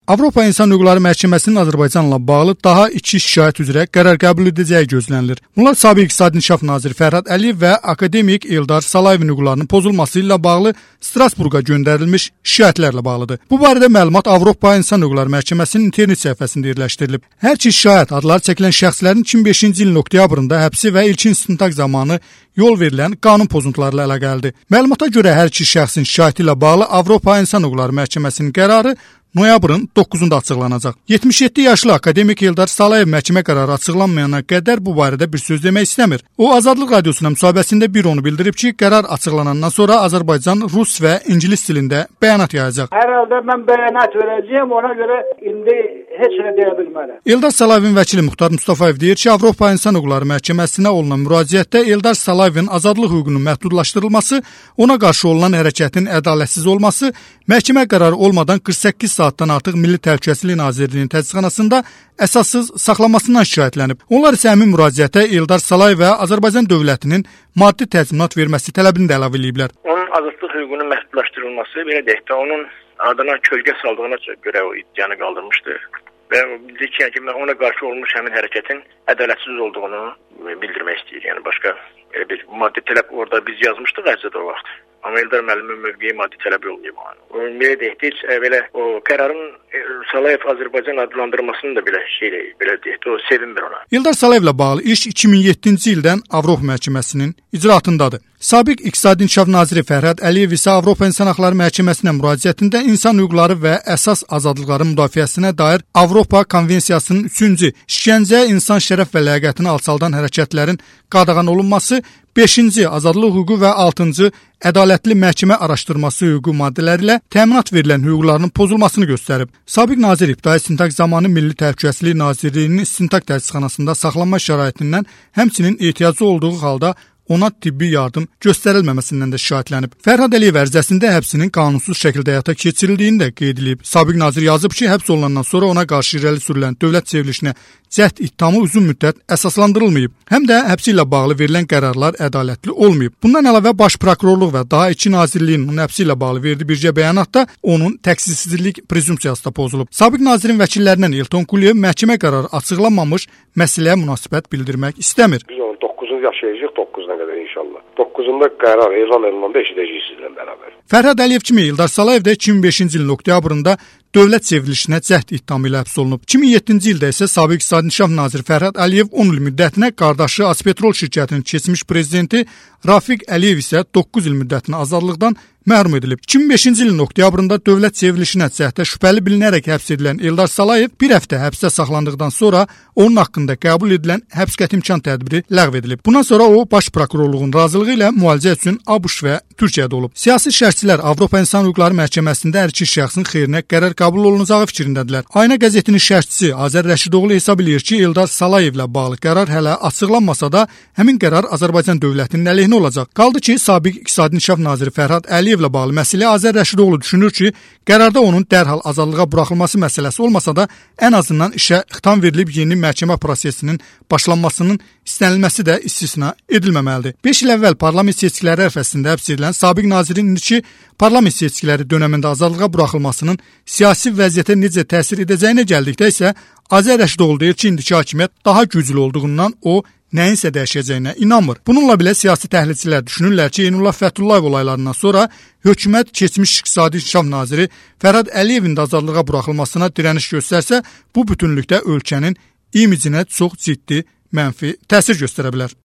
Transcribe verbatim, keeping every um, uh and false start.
Avropa İnsan Hüquqları Məhkəməsinin Azərbaycanla bağlı daha iki şikayət üzrə qərar qəbul edəcəyi gözlənilir. Bunlar sabiq İqtisadi İnkişaf naziri Fərhad Əliyev və akademik Eldar Salayevin hüquqlarının pozulması ilə bağlı Strasburqa göndərilmiş şikayətlərlə bağlıdır. Bu barədə məlumat Avropa İnsan Hüquqları Məhkəməsinin internet səhifəsində yerləşdirilib. Hər iki şikayət adları çəkilən şəxslərin iki min beşinci ilin oktyabrında həbsi və ilkin istintaq zamanı yol verilən qanun pozuntuları ilə əlaqəlidir. Məlumata görə hər iki şəxsin şikayəti ilə bağlı Avropa İnsan Hüquqları Məhkəməsinin qərarı noyabrın doqquzunda açıqlanacaq. yetmiş yeddi yaşlı akademik Eldar Salayev məhkəmə qərarı açıqlanmayana qədər bu barədə bir söz demək istəmir. O, Azadlıq Radiosuna müsahibəsində bir onu bildirib ki, qərar açıqlanandan sonra Azərbaycan rus və ingilis dilində bəyanat yayacaq. Hər halda mən bəyanat verəcəyəm, ona görə indi heç nə deyə bilmərəm. Eldar Salayevin vəkili Muxtar Mustafayev deyir ki, Avropa İnsan Hüquqları Məhkəməsinə olunan müraciətdə Eldar Salayevin azadlıq hüququnun məhdudlaşdırılması, ona qarşı olunan hərəkətin ədalətsiz olması, məhkəmə qərarı olmadan qırx səkkiz saatdan artıq Milli Təhlükəsizlik Nazirliyinin tədqiqatxanasında əsassız saxlanmasından şikayətlənib. Onlar isə həmin müraciətə Eldar Salayev və Azərbaycan dövlətinin maddi təzminat verməsi tələbini də əlavə ediblər. Onun azadlıq hüququnun məhdudlaşdırılması, belə deyək də, onun adına kölgə saldığına görə o iddianı qaldırmışdı. Və bildi ki, yəni, ona qarşı olmuş həmin hərəkətin ədalətsiz olduğunu bildirmək istəyir. Yəni başqa bir maddi tələb orada biz yazmışdıq ərizədə o vaxt. Amma Eldar müəllimin mövqeyi maddi tələb olmayıb. Belə deyək, heç belə o qərarın Salayev Azərbaycan adlandırmasını da belə şey belə deyək, o sevinmir ona. Eldar Saliyevlə bağlı iş iki min yeddinci ildən Avropa Məhkəməsinin icraatındadır. Sabiq İqtisadi İnkişaf naziri Fərhad Əliyev isə Avropa İnsan Hüquqları Məhkəməsinə müraciətində insan hüquqları və əsas azadlıqların müdafiəsinə dair Avropa Konvensiyasının üçüncü işgəncə, insan şərəf və ləyaqətini alçaldan hərəkətlərin qadağan olunması, beşinci azadlıq hüququ və altıncı ədalətli məhkəmə araşdırması hüququ maddələri ilə təminat verilən hüquqlarının pozulmasını göstərib. Sabiq nazir ibtidai istintaq zamanı Milli Təhlükəsizlik Nazirliyinin istintaq tədqiqatxanasında saxlanma şəraitindən, həmçinin ehtiyacı olduğu halda ona tibbi yardım göstərilməməsindən də şikayətlənib. Fərhad Əliyev ərizəsində həbsinin qanunsuz şəkildə həyata keçirildiyini də qeyd edilib. Sabiq nazir yazıb ki, həbs olunandan sonra ona qarşı irəli sürülən dövlət çevrilişinə cəhd ittihamı uzun müddət əsaslandırılmayıb. Həm də həbsi ilə bağlı verilən qərarlar ədalətli olmayıb. Bundan əlavə Baş Prokurorluq və daha iki nazirliyin onun həbsi ilə bağlı verdiyi bircə bəyanatda onun təqsirsizlik prezumpsiyası da pozulub. Sabiq nazirin vəkillərindən Elton Kuliyev məhkəmə qərarı açıqlanmamış məsələyə münasibət bildirmək istəmir. doqquzuncu yaşayacaq doqquzuna qədər inşallah. doqquzunda qərar elan olunanda eşidəcəyik sizlə bərabər. Fərhad Əliyev kimi Eldar Salayev də iki min beşinci ilin oktyabrında dövlət çevrilişinə cəhd ittihamı ilə həbs olunub. iki min yeddinci ildə isə sabiq İqtisadi İnkişaf naziri Fərhad Əliyev on il müddətinə, qardaşı Azpetrol şirkətinin keçmiş prezidenti Rafiq Əliyev isə doqquz il müddətinə azadlıqdan məhrum edilib. iki min beşinci ilin oktyabrında dövlət çevrilişinə cəhdə şübhəli bilinərək həbs edilən Eldar Salayev bir həftə həbsdə saxlandıqdan sonra onun haqqında qəbul edilən həbs qəti imkan tədbiri ləğv edilib. Bundan sonra o, Baş Prokurorluğun razılığı ilə müalicə üçün ABŞ və Türkiyədə olub. Siyasi şərhçilər Avropa İnsan Hüquqları Məhkəməsində hər iki şəxsin xeyrinə qərar qəbul olunacağı fikrindədirlər. Ayna qəzetinin şərhçisi Azər Rəşidoğlu hesab edir ki, Eldar Salayevlə bağlı qərar hələ açıqlanmasa da, həmin qərar Azərbaycan dövlətinin əleyhinə olacaq. Qaldı ki, sabiq İqtisadi İnkişaf naziri Fərhad Əliyevlə bağlı məsələ Azər Rəşidoğlu düşünür ki, qərarda onun dərhal azadlığa buraxılması məsələsi olmasa da, ən azından işə xitam verilib yeni məhkəmə prosesinin başlanmasının istənilməsi də istisna edilməməlidir. beş il əvvəl parlament seçkiləri ərəfəsində həbs edilən sabiq nazirin indiki parlament seçkiləri dönəmində azadlığa buraxılmasının siyasi vəziyyətə necə təsir edəcəyinə gəldikdə isə Azər Rəşidoğlu deyir ki, indiki hakimiyyət daha güclü olduğundan o nəyinsə dəyişəcəyinə inanmır. Bununla belə siyasi təhlilçilər düşünürlər ki, Eynullah Fəthullayev olaylarından sonra hökumət keçmiş İqtisadi İnkişaf naziri Fərhad Əliyevin də azadlığa buraxılmasına dirəniş göstərsə, bu bütünlükdə ölkənin imicinə çox ciddi mənfi təsir göstərə bilər.